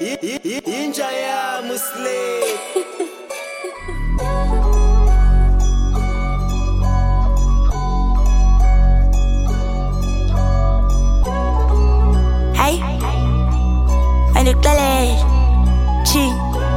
Inja ya Muslim. Hey, and the play, ching,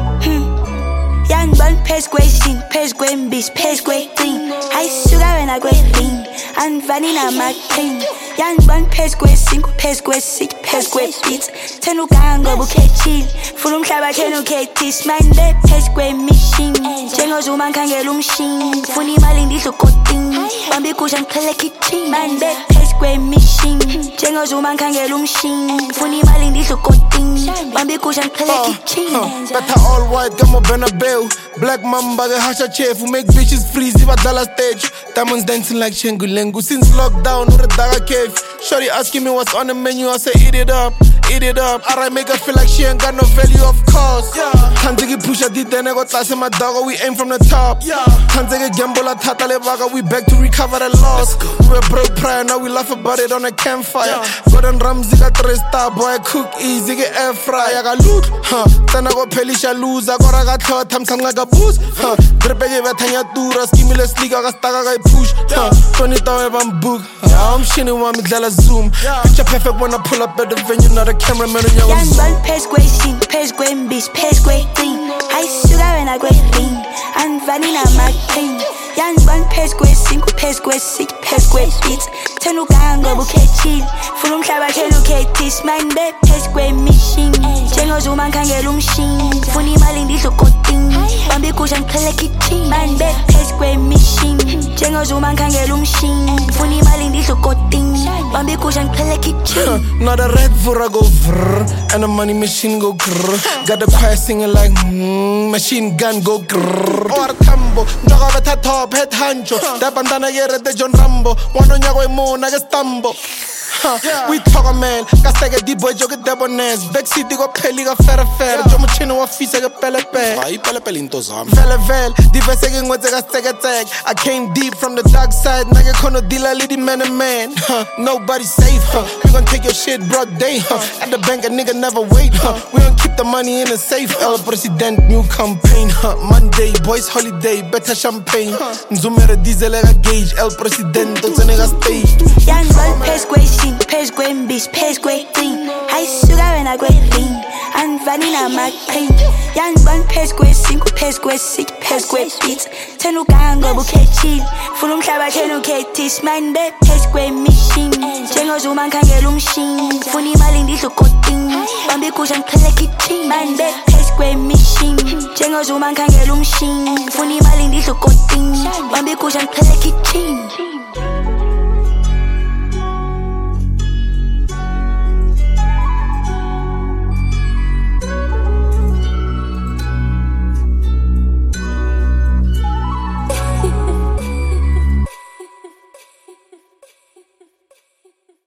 young bun, pes sing, pes bis, pes thing. I sugar when I go thing, and vanilla my king. Young bun, pes sing, pes sick, pes beats. Tenukango buke chill, fulum klaba tenuketis, man de pes machine. Jengo zuman kangelum shin, funi malindi so cutting. Bambi kushan kleki ching, man de pes machine. Jengo zuman kangelum shin, funi malindi so cutting. Bambi kushan kleki ching. Better all white, got my Benabel. Black mamba, the hasha chef who make bitches freeze if I dollar stage. Diamonds dancing like Chengulengu since lockdown or the Daga cave. Shorty asking me what's on the menu, I say eat it up, eat it up. I make her feel like she ain't got no value, of course. Can't take it push a dit, then I got tass in my dog, we aim from the top. Can't take it gamble at Tatale Baga, we back to recover the loss. We were broke prior, now we laugh about it on a campfire. Gordon Ramsay got 3-star, boy, cook easy, get air fry. I got loot, then I got Pelisha lose, I got third time, something like a boost. Drepege Betanya Dura, stimulus league, I got stuck, I push. 20,000 book, I'm shitting one, me zoom. Picture perfect when I pull up at the venue, not a cameraman in your young bun, pes sing, pes bis, pes thing. I sugar when I go thing, and vanilla my king. Young bun, pes sing, pes sick, pes beats. Tenukango buke chill, fulum klaba tenuketis, man de pes machine. Jengo zuman kangelum shin, funi malindi so cutting. Bambi kushan kleki ching, man de pes machine. Jengo zuman kangelum shin, funi malindi so cutting. Bambi kushan kleki ching. Not a red for I go vrr, and the money machine go grrr. Got the choir singing like machine gun go grrr. Or tambo, njoga beta top head hancho. Da bandana yere de John Rambo. Wano nyago emo naga stambo. We talk a man, Castega deep boy joke debonaise. Back city go peli go fair. Jomo chino wa fisa go pele. Vai pele into zam. Vel, diverse again with a tag. I came deep from the dark side, naga kono dila lady man. Nobody safe, We gon' take your shit broad day, At the bank a nigga never wait, We gon' keep the money in the safe. El President new campaign, Monday boys holiday, better champagne. Nzumere diesel a gauge, El Presidente to nigga stage. Young bun, pes sing, pes bis, pes thing. I sugar when I go thing, and vanilla my king. Young bun, pes sing, pes sick, pes beats. Tenukango buke chill, fulum klaba tenuketis, man de pes machine. Jengo zuman kangelum shin, funi malindi so cutting. Bambi kushan kleki ching, man de pes machine. Jengo zuman kangelum shin, funi malindi so cutting. Bambi kushan kleki ching.